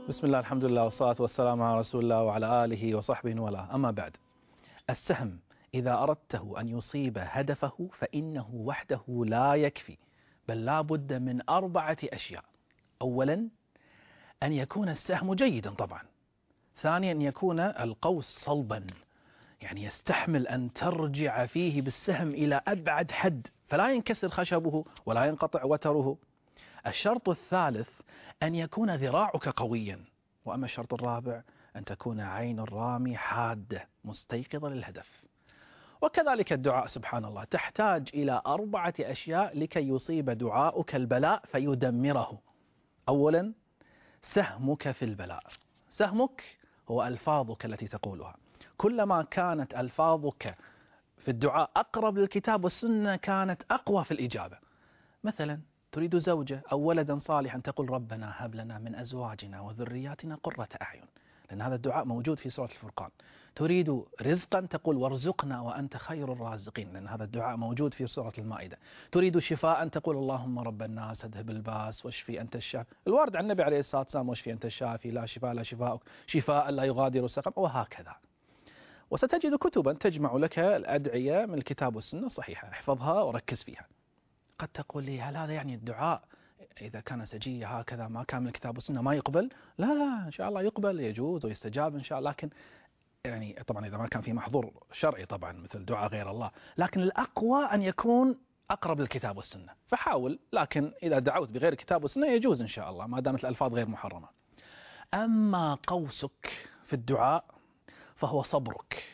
بسم الله، الحمد لله، والصلاة والسلام على رسول الله وعلى آله وصحبه وله. أما بعد، السهم إذا أردته أن يصيب هدفه فإنه وحده لا يكفي، بل لا بد من 4 أشياء. أولا، أن يكون السهم جيدا طبعا. ثانيا، أن يكون القوس صلبا، يعني يستحمل أن ترجع فيه بالسهم إلى أبعد حد فلا ينكسر خشبه ولا ينقطع وتره. الشرط الثالث أن يكون ذراعك قويا. وأما الشرط الرابع أن تكون عين الرامي حادة مستيقظة للهدف. وكذلك الدعاء سبحان الله تحتاج إلى 4 أشياء لكي يصيب دعاؤك البلاء فيدمره. أولا، سهمك في البلاء. سهمك هو ألفاظك التي تقولها. كلما كانت ألفاظك في الدعاء أقرب للكتاب والسنة كانت أقوى في الإجابة. مثلا تريد زوجة أو ولدا صالحا تقول ربنا هب لنا من أزواجنا وذرياتنا قرة أعين، لأن هذا الدعاء موجود في سورة الفرقان. تريد رزقا تقول وارزقنا وأنت خير الرازقين، لأن هذا الدعاء موجود في سورة المائدة. تريد شفاء تقول اللهم رب الناس اذهب الباس واشفي أنت الشافي، الوارد عن النبي عليه الصلاة والسلام واشفي أنت الشافي لا شفاء لا شفاءك شفاء لا يغادر سقما، وهكذا. وستجد كتبا تجمع لك الأدعية من الكتاب والسنة صحيحة، احفظها وركز فيها. قد تقول لي هل هذا يعني الدعاء إذا كان سجية هكذا ما كان من الكتاب والسنة ما يقبل؟ لا لا، إن شاء الله يقبل، يجوز ويستجاب إن شاء الله، لكن يعني طبعا إذا ما كان في محظور شرعي طبعا مثل دعاء غير الله، لكن الأقوى أن يكون أقرب للكتاب والسنة. فحاول، لكن إذا دعوت بغير الكتاب والسنة يجوز إن شاء الله ما دامت الألفاظ غير محرمة. أما قوسك في الدعاء فهو صبرك.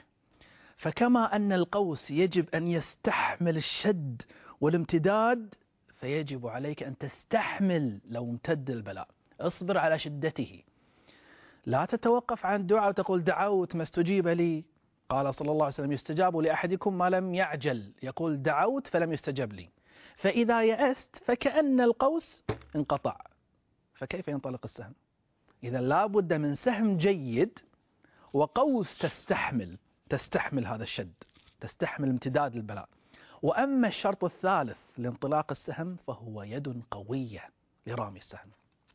فكما أن القوس يجب أن يستحمل الشد والامتداد، فيجب عليك أن تستحمل لو امتد البلاء. اصبر على شدته، لا تتوقف عن الدعاء وتقول دعوت ما استجيب لي. قال صلى الله عليه وسلم يستجاب لأحدكم ما لم يعجل، يقول دعوت فلم يستجب لي، فإذا يأست فكأن القوس انقطع، فكيف ينطلق السهم؟ إذا لا بد من سهم جيد وقوس تستحمل هذا الشد، تستحمل امتداد البلاء. وأما الشرط الثالث لانطلاق السهم فهو يد قوية لرامي السهم.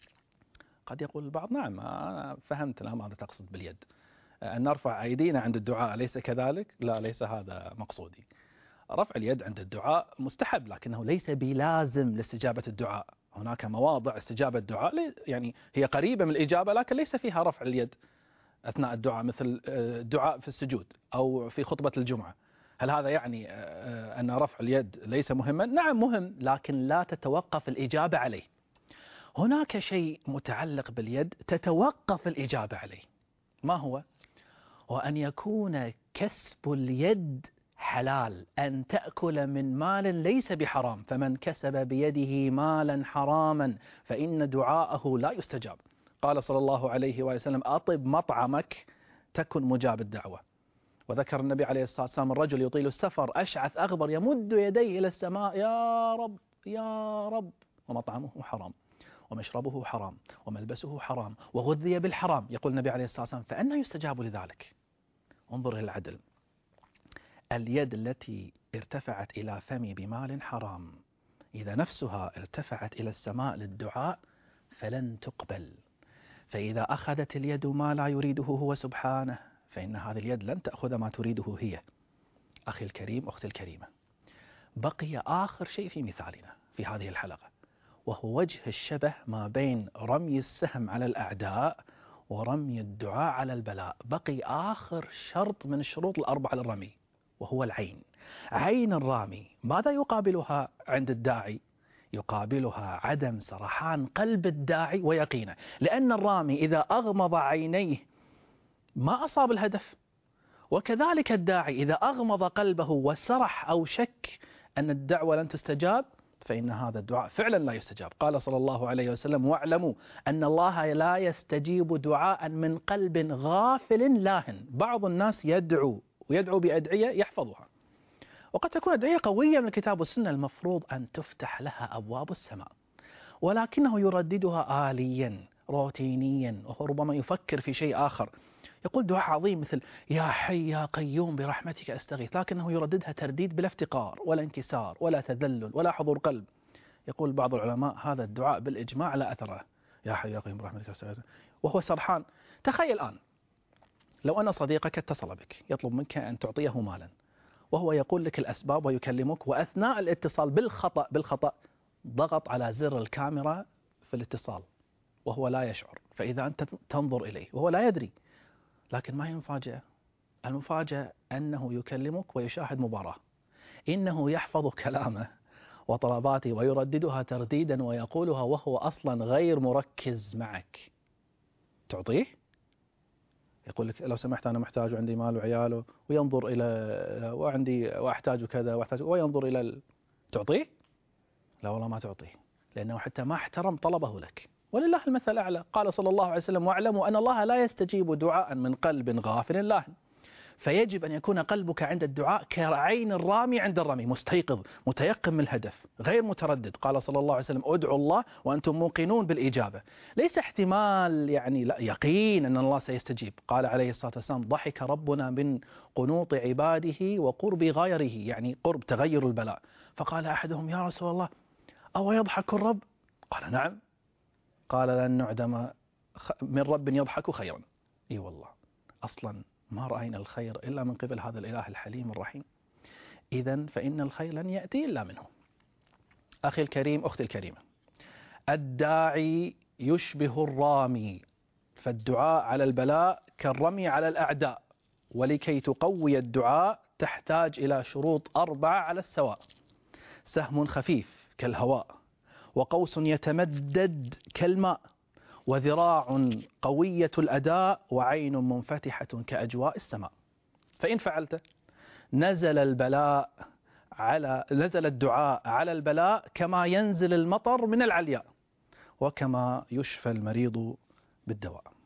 قد يقول البعض نعم أنا فهمت الآن ماذا تقصد باليد، أن نرفع أيدينا عند الدعاء، أليس كذلك؟ لا، ليس هذا مقصودي. رفع اليد عند الدعاء مستحب لكنه ليس بلازم لاستجابة الدعاء. هناك مواضع استجابة الدعاء يعني هي قريبة من الإجابة لكن ليس فيها رفع اليد أثناء الدعاء، مثل الدعاء في السجود أو في خطبة الجمعة. هل هذا يعني أن رفع اليد ليس مهما؟ نعم مهم، لكن لا تتوقف الإجابة عليه. هناك شيء متعلق باليد تتوقف الإجابة عليه. ما هو؟ وأن يكون كسب اليد حلال، أن تأكل من مال ليس بحرام، فمن كسب بيده مالا حراما فإن دعاءه لا يستجاب. قال صلى الله عليه وسلم أطب مطعمك تكن مجاب الدعوة. وذكر النبي عليه الصلاة والسلام الرجل يطيل السفر أشعث أغبر يمد يديه إلى السماء يا رب يا رب، ومطعمه حرام ومشربه حرام وملبسه حرام وغذي بالحرام. يقول النبي عليه الصلاة والسلام فأنى يستجاب لذلك؟ انظر للعدل. اليد التي ارتفعت إلى فمي بمال حرام إذا نفسها ارتفعت إلى السماء للدعاء فلن تقبل. فإذا أخذت اليد ما لا يريده هو سبحانه فإن هذه اليد لن تأخذ ما تريده هي. أخي الكريم، أختي الكريمة، بقي آخر شيء في مثالنا في هذه الحلقة، وهو وجه الشبه ما بين رمي السهم على الأعداء ورمي الدعاء على البلاء. بقي آخر شرط من الشروط ال4 للرمي، وهو العين. عين الرامي ماذا يقابلها عند الداعي؟ يقابلها عدم سرحان قلب الداعي ويقينه، لأن الرامي إذا أغمض عينيه ما أصاب الهدف، وكذلك الداعي إذا أغمض قلبه وسرح أو شك أن الدعوة لن تستجاب فإن هذا الدعاء فعلا لا يستجاب. قال صلى الله عليه وسلم واعلموا أن الله لا يستجيب دعاء من قلب غافل لاهن. بعض الناس يدعو بأدعية يحفظها، وقد تكون أدعية قوية من الكتاب والسنة المفروض أن تفتح لها أبواب السماء، ولكنه يرددها آليا روتينيا، وربما يفكر في شيء آخر. يقول دعاء عظيم مثل يا حي يا قيوم برحمتك أستغيث، لكنه يرددها ترديد بلا افتقار ولا انكسار ولا تذلل ولا حضور قلب. يقول بعض العلماء هذا الدعاء بالإجماع لا أثر له، يا حي يا قيوم برحمتك أستغيث، وهو سرحان. تخيل الآن لو أن صديقك اتصل بك يطلب منك أن تعطيه مالا، وهو يقول لك الأسباب ويكلمك، وأثناء الاتصال بالخطأ ضغط على زر الكاميرا في الاتصال وهو لا يشعر، فإذا أنت تنظر إليه وهو لا يدري. لكن ما هي المفاجأة؟ المفاجأة أنه يكلمك ويشاهد مباراة، إنه يحفظ كلامه وطلباته ويرددها ترديدا ويقولها وهو أصلا غير مركز معك. تعطيه؟ يقول لك لو سمحت أنا محتاج وعندي مال وعياله، وينظر إلى وأحتاج كذا وأحتاج، وينظر إلى تعطيه؟ لا والله ما تعطيه، لأنه حتى ما احترم طلبه لك. ولله المثل الأعلى، قال صلى الله عليه وسلم: واعلموا أن الله لا يستجيب دعاء من قلب غافل لاهٍ. فيجب أن يكون قلبك عند الدعاء كعين الرامي عند الرمي، مستيقظ متيقن من الهدف غير متردد. قال صلى الله عليه وسلم: ادعوا الله وأنتم موقنون بالإجابة، ليس احتمال يعني، لا، يقين أن الله سيستجيب. قال عليه الصلاة والسلام: ضحك ربنا من قنوط عباده وقرب غيره، يعني قرب تغير البلاء. فقال أحدهم: يا رسول الله أو يضحك الرب؟ قال: نعم. قال: لن نعدم من رب يضحك خيرا. اي والله، أصلا ما رأينا الخير إلا من قبل هذا الإله الحليم الرحيم. إذن فإن الخير لن يأتي إلا منه. أخي الكريم، أختي الكريمة، الداعي يشبه الرامي، فالدعاء على البلاء كالرمي على الأعداء. ولكي تقوي الدعاء تحتاج إلى شروط 4 على السواء: سهم خفيف كالهواء، وقوس يتمدد كالماء، وذراع قوية الأداء، وعين منفتحة كأجواء السماء. فإن فعلت نزل الدعاء على البلاء كما ينزل المطر من العلياء، وكما يشفى المريض بالدواء.